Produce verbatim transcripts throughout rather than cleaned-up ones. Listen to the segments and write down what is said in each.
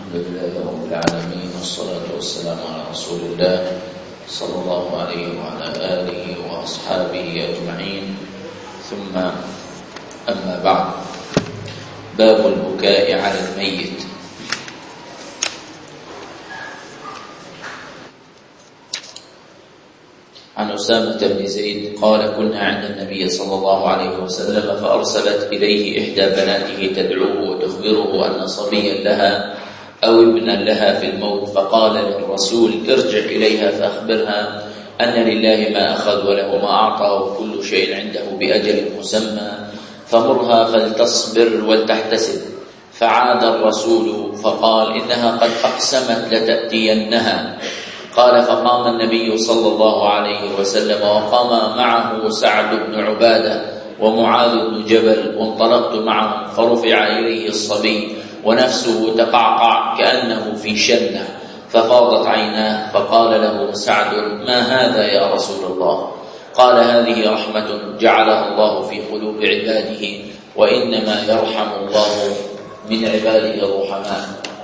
الحمد لله رب العالمين، والصلاة والسلام على رسول الله صلى الله عليه وعلى آله وأصحابه أجمعين، ثم أما بعد. باب البكاء على الميت. عن أسامة بن زيد قال: كنا عند النبي صلى الله عليه وسلم فأرسلت إليه إحدى بناته تدعوه وتخبره أن صبيا لها أو ابنا لها في الموت، فقال للرسول: ارجع إليها فأخبرها أن لله ما أخذ وله ما أعطى وكل شيء عنده بأجل مسمى، فمرها فلتصبر ولتحتسب. فعاد الرسول فقال: إنها قد أقسمت لتأتينها. قال: فقام النبي صلى الله عليه وسلم وقام معه سعد بن عبادة ومعاذ بن جبل، وانطلقت معهم، فرفع إليه الصبي ونفسه تقعقع كأنه في شنة، ففاضت عيناه، فقال له سعد: ما هذا يا رسول الله؟ قال: هذه رحمة جعلها الله في قلوب عباده، وإنما يرحم الله من عباده الرحماء.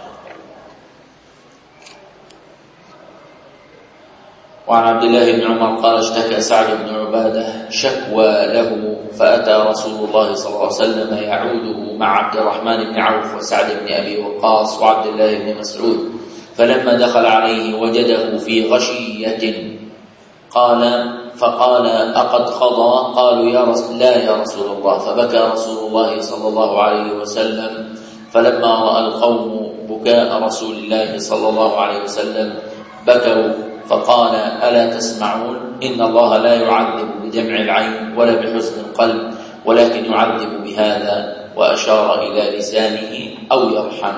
وعن عبد الله بن عمر قال: اشتكى سعد بن عبادة شكوى له، فأتى رسول الله صلى الله عليه وسلم يعوده مع عبد الرحمن بن عوف وسعد بن أبي وقاص وعبد الله بن مسعود، فلما دخل عليه وجده في غشية قال فقال: أقد قضى؟ قالوا: يا رسول لا يا رسول الله. فبكى رسول الله صلى الله عليه وسلم، فلما رأى القوم بكاء رسول الله صلى الله عليه وسلم بكوا، فقال: ألا تسمعون؟ إن الله لا يعذب بدمع العين ولا بحزن القلب، ولكن يعذب بهذا، وأشار إلى لسانه، أو يرحم.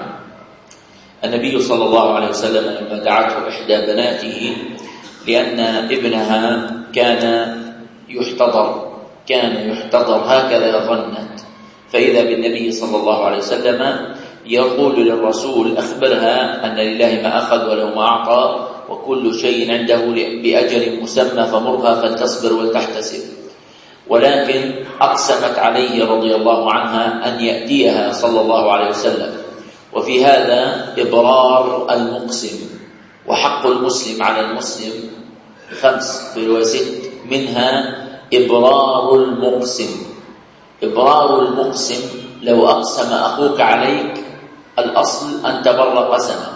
النبي صلى الله عليه وسلم لما دعته إحدى بناته لأن ابنها كان يحتضر كان يحتضر هكذا ظنت، فإذا بالنبي صلى الله عليه وسلم يقول للرسول: أخبرها أن لله ما أخذ وله ما أعطى وكل شيء عنده بأجل مسمى، فمرها فلتصبر ولتحتسب. ولكن أقسمت عليه رضي الله عنها أن يأتيها صلى الله عليه وسلم. وفي هذا إبرار المقسم، وحق المسلم على المسلم خمس وست، منها إبرار المقسم. إبرار المقسم: لو أقسم أخوك عليك، الأصل أن تبر قسمه،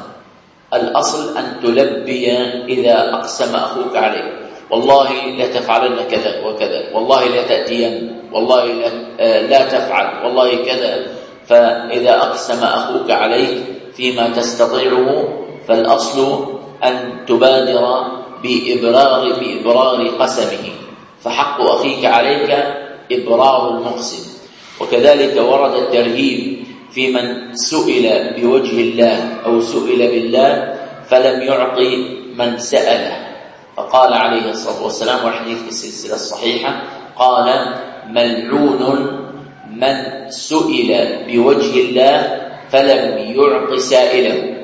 الأصل أن تلبي إذا أقسم أخوك عليك: والله لا تفعلن كذا وكذا، والله لا تأتين، والله لا, لا تفعل، والله كذا. فإذا أقسم أخوك عليك فيما تستطيعه، فالأصل أن تبادر بإبرار, بإبرار قسمه، فحق أخيك عليك إبرار المقسم. وكذلك ورد الترهيب في من سئل بوجه الله أو سئل بالله فلم يعطي من سأله، فقال عليه الصلاة والسلام، والحديث في السلسلة الصحيحة، قال: ملعون من سئل بوجه الله فلم يعط سائله.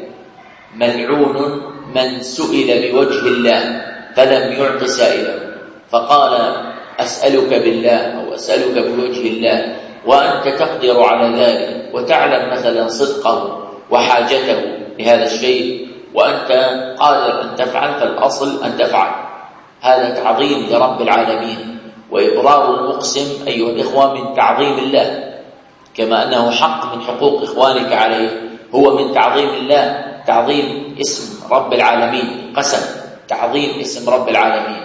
ملعون من سئل بوجه الله فلم يعط سائله. فقال: أسألك بالله أو أسألك بوجه الله، وأنت تقدر على ذلك وتعلم مثلا صدقه وحاجته لهذا الشيء، وأنت قادر أن تفعل، فالأصل أن تفعل. هذا تعظيم لرب العالمين. وإبرار المقسم أيها الإخوة من تعظيم الله، كما أنه حق من حقوق إخوانك عليه، هو من تعظيم الله، تعظيم اسم رب العالمين، قسم تعظيم اسم رب العالمين.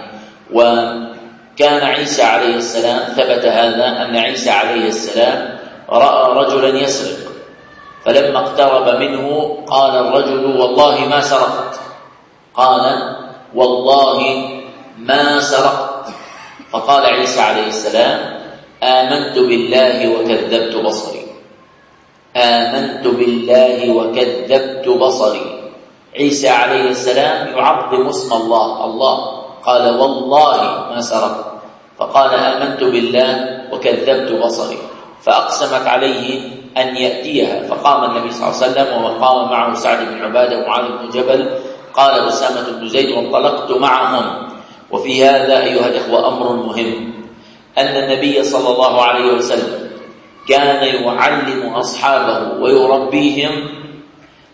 وكان عيسى عليه السلام ثبت هذا، أن عيسى عليه السلام رأى رجلا يسرق، فلما اقترب منه قال الرجل: والله ما سرقت. قال: والله ما سرقت. فقال عيسى عليه السلام: آمنت بالله وكذبت بصري. آمنت بالله وكذبت بصري. عيسى عليه السلام يعظم اسم الله، الله قال: والله ما سرقت. فقال: آمنت بالله وكذبت بصري. فأقسمت عليه أن يأتيها، فقام النبي صلى الله عليه وسلم وقام معه سعد بن عبادة ومعاذ بن جبل. قال أسامة بن زيد: وانطلقت معهم. وفي هذا أيها الإخوة أمر مهم، أن النبي صلى الله عليه وسلم كان يعلم أصحابه ويربيهم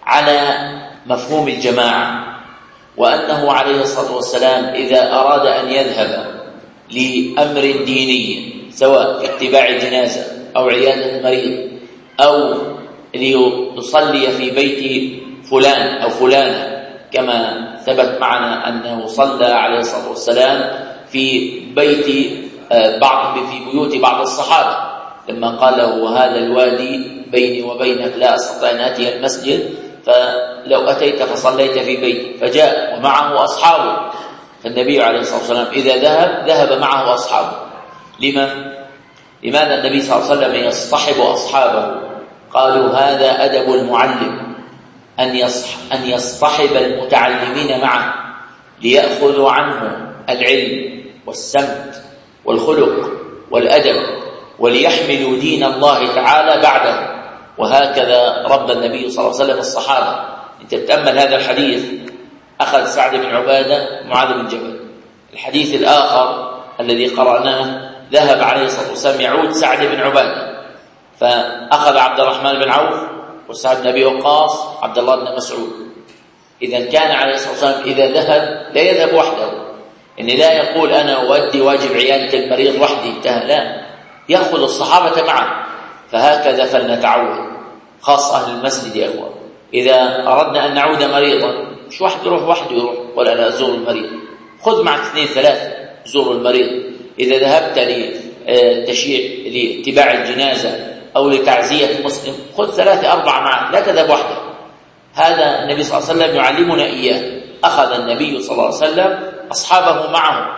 على مفهوم الجماعة، وأنه عليه الصلاة والسلام إذا أراد أن يذهب لأمر ديني سواء اتباع الجنازة أو عيادة المريض أو ليصلي في بيت فلان أو فلانة، كما ثبت معنا أنه صلى عليه الصلاة والسلام في بيت بعض في بيوت بعض الصحابة لما قال له هذا الوادي بيني وبينك لا أستطيع أن أتي المسجد، فلو أتيت فصليت في بيت، فجاء ومعه أصحابه، فالنبي عليه الصلاة والسلام إذا ذهب ذهب معه أصحابه. لما؟ لماذا النبي صلى الله عليه وسلم يصطحب أصحابه؟ قالوا هذا أدب المعلم، أن يصح أن يصطحب المتعلمين معه ليأخذوا عنه العلم والسمت والخلق والأدب وليحملوا دين الله تعالى بعده. وهكذا رب النبي صلى الله عليه وسلم الصحابة. انت تتأمل هذا الحديث، أخذ سعد بن عبادة معاذ بن جبل. الحديث الآخر الذي قرأناه ذهب عليه الصلاة والسلام يعود سعد بن عبادة، فأخذ عبد الرحمن بن عوف وسعد بن أبي وقاص عبد الله بن مسعود. إذا كان عليه الصلاة والسلام إذا ذهب لا يذهب وحده، إن لا يقول أنا أؤدي واجب عيادة المريض وحدي انتهى، لا، يأخذ الصحابة معه. فهكذا فلنتعود، خاصة أهل المسجد يا أخوة، إذا أردنا أن نعود مريضا مش واحد يروح وحده يروح ولا أنا أزور المريض، خذ معك اثنين ثلاثة زوروا المريض. إذا ذهبت لتشيع لاتباع الجنازة أو لتعزية مسلم خذ ثلاثة أربعة معك، لا تذهب وحده. هذا النبي صلى الله عليه وسلم يعلمنا إياه. أخذ النبي صلى الله عليه وسلم أصحابه معه،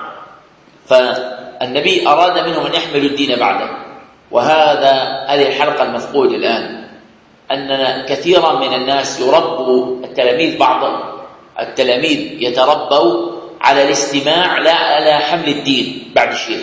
فالنبي أراد منهم أن يحملوا الدين بعده. وهذا هذه الحلقة المفقود الآن، أننا كثيرا من الناس يربوا التلاميذ، بعض التلاميذ يتربوا على الاستماع لا على حمل الدين بعد الشيخ.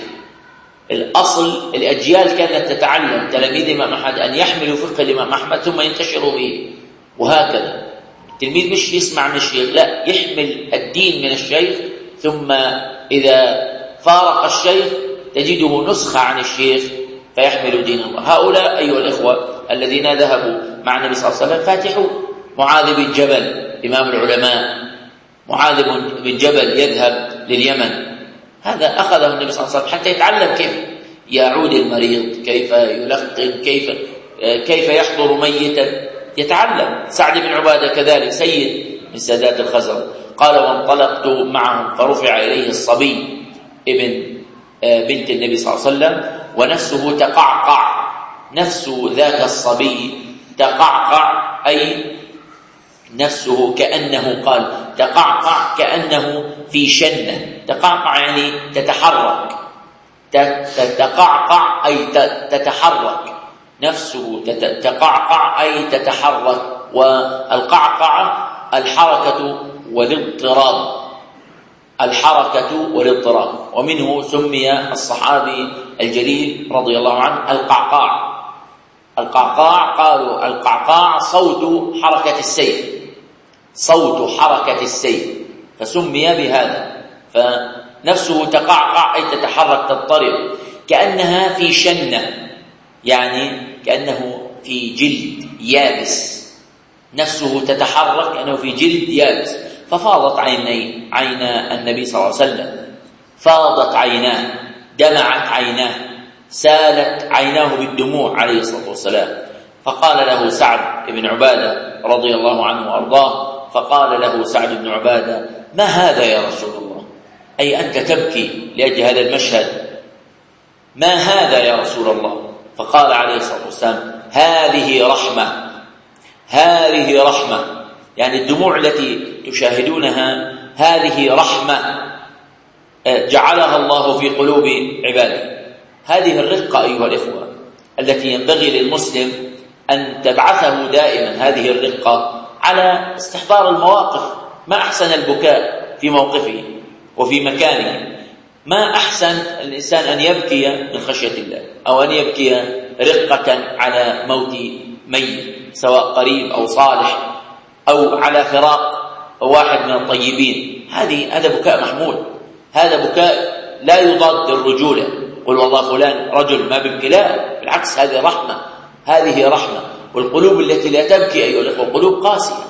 الأصل الأجيال كانت تتعلم تلاميذ الإمام أحمد أن يحملوا فقه الإمام أحمد ثم ينتشروا به، وهكذا التلميذ مش يسمع من الشيخ، لا، يحمل الدين من الشيخ، ثم إذا فارق الشيخ تجده نسخة عن الشيخ فيحمل دين الله. هؤلاء أيها الإخوة الذين ذهبوا مع النبي صلى الله عليه وسلم فاتحوا. معاذ بن جبل إمام العلماء، معاذ بن جبل يذهب لليمن، هذا أخذه النبي صلى الله عليه وسلم حتى يتعلم كيف يعود المريض، كيف يلقن، كيف كيف يحضر ميتا، يتعلم. سعد بن عبادة كذلك سيد من سادات الخزرج، قال وانطلقت معهم فرفع إليه الصبي ابن بنت النبي صلى الله عليه وسلم ونفسه تقعقع. نفس ذاك الصبي تقعقع، أي نفسه كأنه، قال تقعقع كأنه في شنة. تقعقع يعني تتحرك، تقعقع أي تتحرك، نفسه تقعقع أي تتحرك. والقعقعة الحركة والاضطراب، الحركة والاضطراب، ومنه سمي الصحابي الجليل رضي الله عنه القعقاع. القعقاع قالوا القعقاع صوت حركة السيف، صوت حركة السيف، فسمي بهذا. فنفسه تقعقع أي تتحرك تضطرب، كأنها في شنة، يعني كأنه في جلد يابس، نفسه تتحرك كأنه في جلد يابس. ففاضت عيني عينا النبي صلى الله عليه وسلم، فاضت عيناه، دمعت عيناه، سالت عيناه بالدموع عليه الصلاة والسلام. فقال له سعد بن عبادة رضي الله عنه وأرضاه، فقال له سعد بن عبادة ما هذا يا رسول الله؟ أي أنت تبكي لأجل هذا المشهد؟ ما هذا يا رسول الله؟ فقال عليه الصلاة والسلام هذه رحمة، هذه رحمة، يعني الدموع التي تشاهدونها هذه رحمة جعلها الله في قلوب عباده. هذه الرقة أيها الإخوة التي ينبغي للمسلم أن تبعثه دائما، هذه الرقة على استحضار المواقف. ما أحسن البكاء في موقفه وفي مكانه، ما أحسن الإنسان أن يبكي من خشية الله، أو أن يبكي رقة على موت ميت سواء قريب أو صالح، أو على فراق واحد من الطيبين. هذه هذا بكاء محمود، هذا بكاء لا يضاد الرجولة. قل والله فلان رجل ما بيبكي، لا، بالعكس هذه رحمة، هذه رحمة. والقلوب التي لا تبكي أيها الأخوة قلوب قاسية،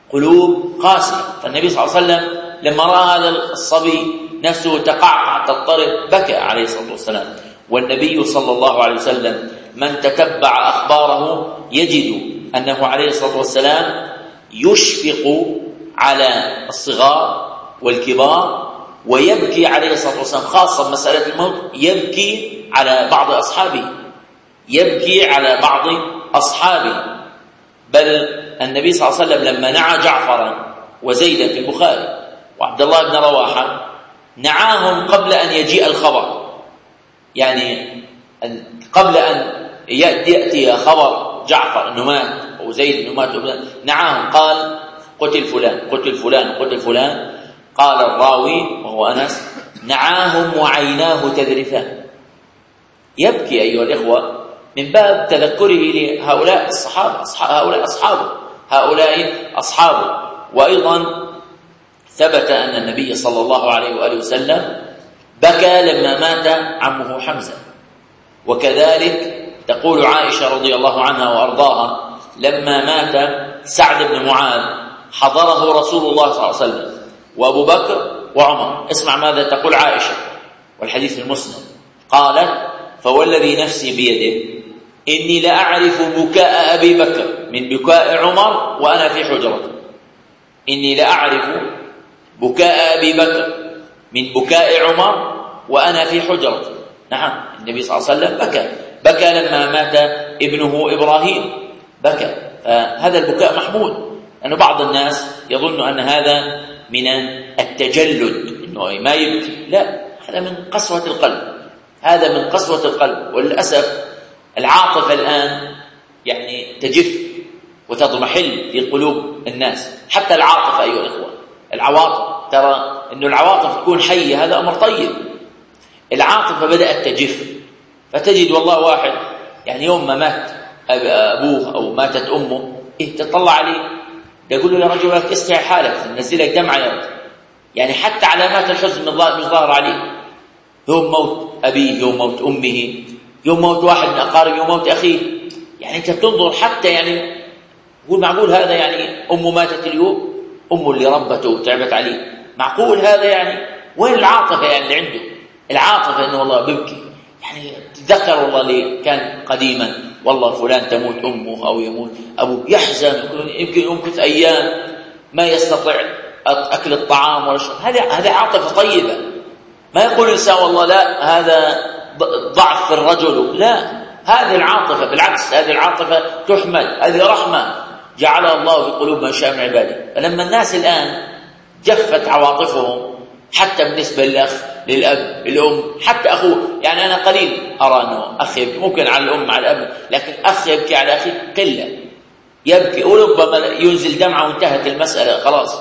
قلوب قاسية. فالنبي صلى الله عليه وسلم لما رأى هذا الصبي نفسه تقعقع تضطرب بكى عليه الصلاة والسلام. والنبي صلى الله عليه وسلم من تتبع أخباره يجد أنه عليه الصلاة والسلام يشفق على الصغار والكبار، ويبكي عليه الصلاة والسلام خاصة مسألة الموت، يبكي على بعض أصحابه يبكي على بعض أصحابه بل النبي صلى الله عليه وسلم لما نعى جعفرا وزيدا في البخاري وعبد الله بن رواحة نعاهم قبل أن يجيء الخبر، يعني قبل أن يأتي خبر جعفر أنه مات أو زيد أنه مات، نعاهم قال قتل فلان قتل فلان قتل فلان. قال الراوي وهو أنس نعاهم وعيناه تذرفان، يبكي أيها الإخوة من باب تذكره لهؤلاء الصحابة هؤلاء أصحابه هؤلاء أصحابه. وأيضا ثبت أن النبي صلى الله عليه وآله وسلم بكى لما مات عمه حمزة. وكذلك تقول عائشة رضي الله عنها وأرضاها لما مات سعد بن معاذ حضره رسول الله صلى الله عليه وسلم وأبو بكر وعمر. اسمع ماذا تقول عائشة والحديث المسند، قالت فوالذي نفسي بيده إني لأعرف بكاء أبي بكر من بكاء عمر وأنا في حجرته. إني لأعرف بكاء أبي بكر من بكاء عمر وأنا في حجرته. نعم النبي صلى الله عليه وسلم بكى بكى لما مات ابنه إبراهيم بكى. فهذا البكاء محمود، أن بعض الناس يظن أن هذا من التجلد إنه ما يبكي، لا، هذا من قسوة القلب هذا من قسوة القلب. وللأسف العاطفة الآن يعني تجف وتضمحل في قلوب الناس، حتى العاطفة أيها الإخوة العواطف، ترى أنه العواطف تكون حية هذا أمر طيب. العاطفة بدأت تجف، فتجد والله واحد يعني يوم ما مات أبوه أو ماتت أمه إيه تطلع عليه يقول له يا رجل لك استعي حالك نزلك دمعة يا رجل، يعني حتى علامات الحزن مش ظاهر عليه. يوم موت أبيه، يوم موت أمه، يوم موت واحد من أقارب، يوم موت أخيه، يعني أنت تنظر حتى يعني يقول معقول هذا يعني أمه ماتت اليوم، أمه اللي ربته وتعبت عليه، معقول هذا يعني؟ وين العاطفة يعني اللي عنده؟ العاطفة إنه والله ببكي، يعني تذكر والله اللي كان قديما والله فلان تموت أمه أو يموت أبوه يحزن، يمكن يمكث أيام ما يستطيع أكل الطعام ولا شيء. هذه هذه عاطفة طيبة. ما يقول الإنسان والله لا هذا ضعف في الرجل، لا، هذه العاطفة بالعكس، هذه العاطفة تحمد، هذه رحمة جعلها الله في قلوب من شاء من عباده. فلما الناس الآن جفت عواطفهم حتى بالنسبة للأخ للأب الأم حتى أخوه، يعني أنا قليل أرى أنه أخ يبكي، ممكن على الأم على الأب، لكن أخ يبكي على أخيه قلة، يبكي وربما ينزل دمعة وانتهت المسألة خلاص.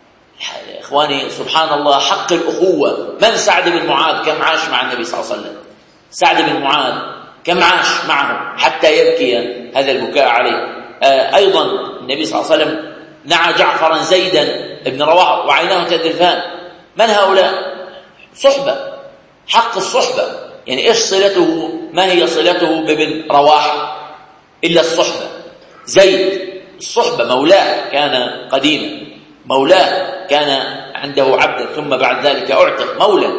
إخواني سبحان الله حق الأخوة. من سعد بن معاذ كم عاش مع النبي صلى الله عليه وسلم؟ سعد بن معاذ كم عاش معه حتى يبكي هذا البكاء عليه؟ آه أيضا النبي صلى الله عليه وسلم نعى جعفرا زيدا ابن رواحة وعيناه تذرفان. من هؤلاء؟ صحبة، حق الصحبة، يعني إيش صلته؟ ما هي صلته بابن رواحة إلا الصحبة؟ زيد الصحبة، مولاه كان قديما، مولاه كان عنده عبدا ثم بعد ذلك أعتق مولى.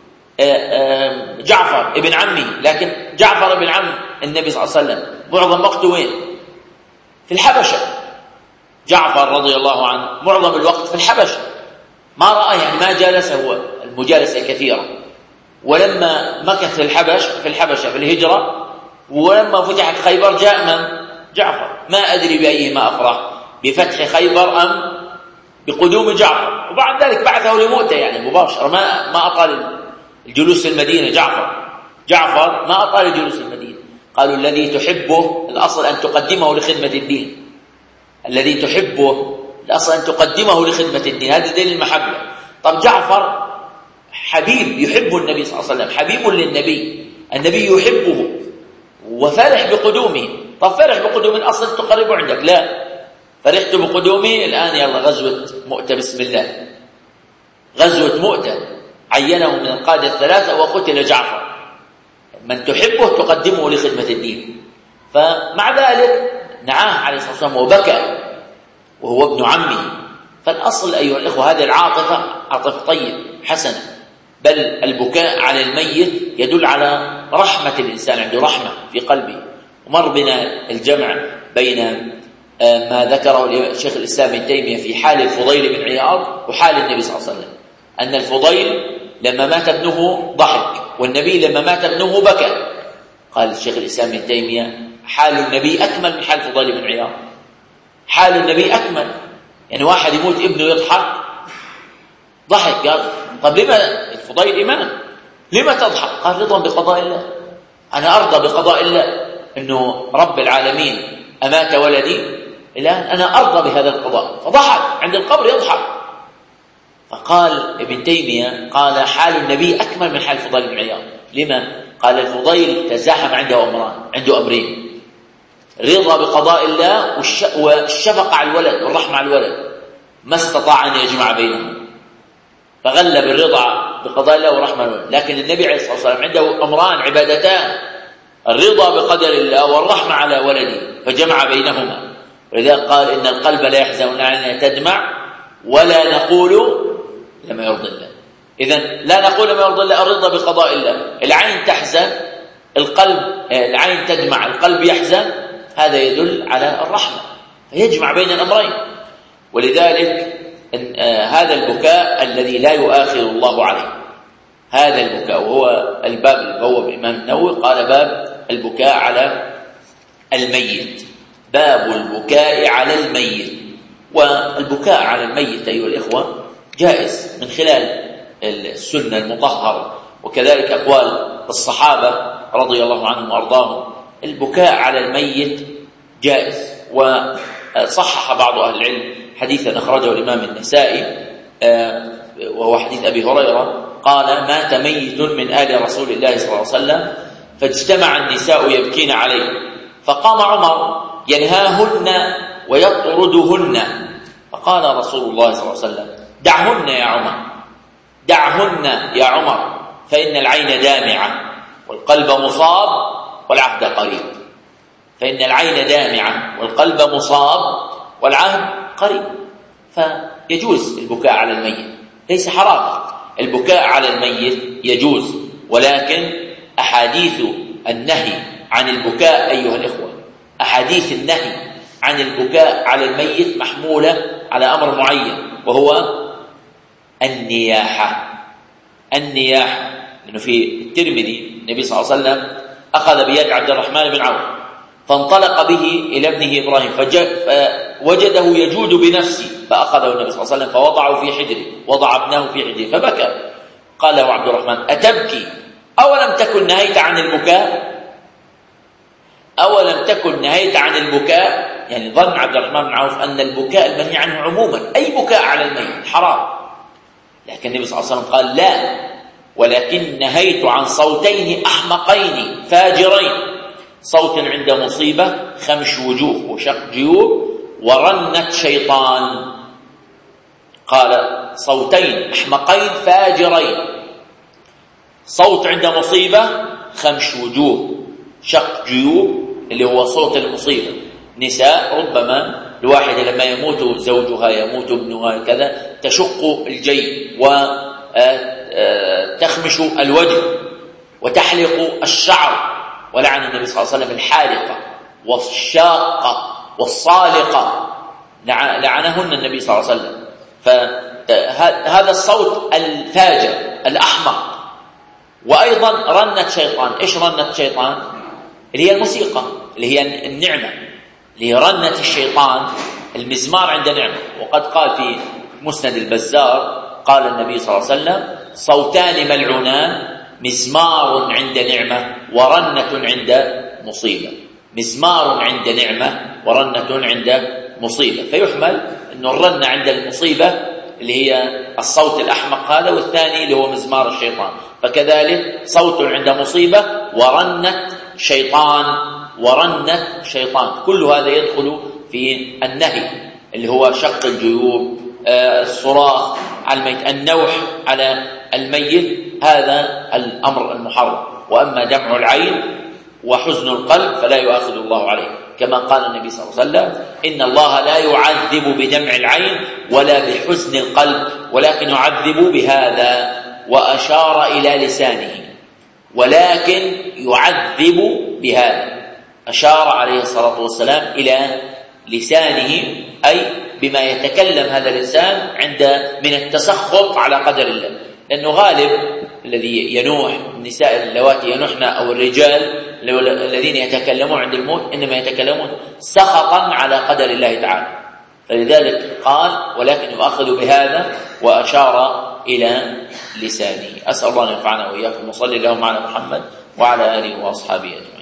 جعفر ابن عمه، لكن جعفر ابن عم النبي صلى الله عليه وسلم معظم وقته وين؟ في الحبشة. جعفر رضي الله عنه معظم الوقت في الحبشة، ما رأى يعني ما جالسه المجالسة كثيرة. ولما مكث في الحبش في الحبشة في الهجرة، ولما فتحت خيبر جاء من؟ جعفر. ما أدري بأيهما أفرح، بفتح خيبر أم بقدوم جعفر؟ وبعد ذلك بعثه لموته يعني مباشرة، ما ما أطال الجلوس في المدينة. جعفر جعفر ما أطال الجلوس في المدينة. قالوا الذي تحبه الأصل أن تقدمه لخدمة الدين، الذي تحبه الأصل أن تقدمه لخدمة الدين، هذا دليل المحبة. طب جعفر حبيب يحب النبي صلى الله عليه وسلم، حبيب للنبي، النبي يحبه وفرح بقدومه. طب فرح بقدوم الأصل تقربه عندك، لا، فرحت بقدومه الآن يلا غزوة مؤتة بسم الله. غزوة مؤتة عينه من القادة الثلاثة وقتل جعفر. من تحبه تقدمه لخدمة الدين. فمع ذلك نعاه عليه الصلاة والسلام وبكى وهو ابن عمه فالأصل أيها الإخوة هذه العاطفة عاطفة طيب حسنة، بل البكاء على الميت يدل على رحمة الإنسان، عنده رحمة في قلبه. ومر بنا الجمع بين ما ذكره شيخ الإسلام ابن تيمية في حال الفضيل بن عياض وحال النبي صلى الله عليه وسلم، أن الفضيل لما مات ابنه ضحك، والنبي لما مات ابنه بكى. قال الشيخ الإسلام ابن تيمية حال النبي أكمل من حال الفضيل بن عياض، حال النبي أكمل. يعني واحد يموت ابنه يضحك ضحك، قال طب لما الفضيل إمام لما تضحك؟ قال رضا بقضاء الله، أنا أرضى بقضاء الله أنه رب العالمين أمات ولدي، الآن أنا أرضى بهذا القضاء. فضحك عند القبر يضحك. فقال ابن تيمية قال حال النبي أكمل من حال الفضيل بن عياض. لما؟ قال الفضيل تزاحم عنده أمران، عنده أمرين: رضا بقضاء الله والشفقة على الولد والرحمة على الولد، ما استطاع أن يجمع بينهم، فغلب الرضا بقضاء الله والرحمة على الولد. لكن النبي عليه الصلاة والسلام عنده أمران عبادتان: الرضا بقدر الله والرحمة على ولده، فجمع بينهما. ولذلك قال إن القلب لا يحزن أن تدمع ولا نقول لما يرضي الله. إذن لا نقول لما يرضي الله، الرضا بقضاء الله. العين تحزن، القلب العين تدمع، القلب يحزن، هذا يدل على الرحمة، فيجمع بين الأمرين. ولذلك هذا البكاء الذي لا يؤاخذ الله عليه، هذا البكاء، وهو الباب اللي بوب الإمام النووي قال باب البكاء على الميت، باب البكاء على الميت. والبكاء على الميت أيها الإخوة جائز من خلال السنة المطهرة، وكذلك أقوال الصحابة رضي الله عنهم وأرضاهم. البكاء على الميت جائز. وصحح بعض أهل العلم حديثا أخرجه الإمام النسائي وهو حديث أبي هريرة قال مات ميت من آل رسول الله صلى الله عليه وسلم فاجتمع النساء يبكين عليه، فقام عمر ينهاهن ويطردهن، فقال رسول الله صلى الله عليه وسلم دعهن يا عمر، دعهن يا عمر، فإن العين دامعة والقلب مصاب والعهد قريب. فإن العين دامعة والقلب مصاب والعهد قريب. فيجوز البكاء على الميت، ليس حرام، البكاء على الميت يجوز. ولكن أحاديث النهي عن البكاء أيها الإخوة، أحاديث النهي عن البكاء على الميت محمولة على أمر معين، وهو النياحة. النياحة، لأنه في الترمذي النبي صلى الله عليه وسلم أخذ بيد عبد الرحمن بن عوف فانطلق به إلى ابنه إبراهيم فوجده يجود بنفسه، فأخذه النبي صلى الله عليه وسلم فوضعه في حجره، وضع ابنه في حجره فبكى. قال له عبد الرحمن أتبكي؟ أولم تكن نهيت عن البكاء؟ أولم تكن نهيت عن البكاء؟ يعني ظن عبد الرحمن بن عوف أن البكاء المنهي عنه عموما أي بكاء على الميت حرام، لكن النبي صلى الله عليه وسلم قال لا، ولكن نهيت عن صوتين أحمقين فاجرين: صوت عند مصيبة خمش وجوه وشق جيوب ورنة شيطان. قال صوتين أحمقين فاجرين، صوت عند مصيبة خمش وجوه شق جيوب، اللي هو صوت المصيبة. نساء ربما الواحدة لما يموت زوجها يموت ابنها كذا تشق الجيب وتخمش الوجه وتحلق الشعر، ولعن النبي صلى الله عليه وسلم الحالقة والشاقة والصالقة، لعنهن النبي صلى الله عليه وسلم. فهذا الصوت الفاجر الأحمق. وأيضا رنة شيطان. إيش رنة شيطان؟ اللي هي الموسيقى، اللي هي النعمة، اللي هي رنة الشيطان. المزمار عند نعمة. وقد قال في مسند البزار قال النبي صلى الله عليه وسلم صوتان ملعونان: مزمار عند نعمة ورنة عند مصيبة. مزمار عند نعمة ورنة عند مصيبة. فيحمل أن الرنة عند المصيبة اللي هي الصوت الأحمق هذا، والثاني اللي هو مزمار الشيطان. فكذلك صوت عند مصيبة ورنة شيطان، ورنة شيطان، كل هذا يدخل في النهي اللي هو شق الجيوب، الصراخ على الميت، النوح على الميت، هذا الأمر المحرم. وأما دمع العين وحزن القلب فلا يؤاخذ الله عليه، كما قال النبي صلى الله عليه وسلم: إن الله لا يعذب بدمع العين ولا بحزن القلب ولكن يعذب بهذا، وأشار إلى لسانه، ولكن يعذب بهذا، أشار عليه الصلاة والسلام إلى لسانه، أي بما يتكلم هذا الإنسان عند من التسخط على قدر الله، لأنه غالب الذي ينوح النساء اللواتي ينوحن أو الرجال الذين يتكلمون عند الموت إنما يتكلمون سخطا على قدر الله تعالى، فلذلك قال: ولكن يؤخذ بهذا، وأشار إلى لسانه. أسأل الله أن ينفعنا وإياكم، وصلي اللهم على محمد وعلى آله وأصحابه أجمعين.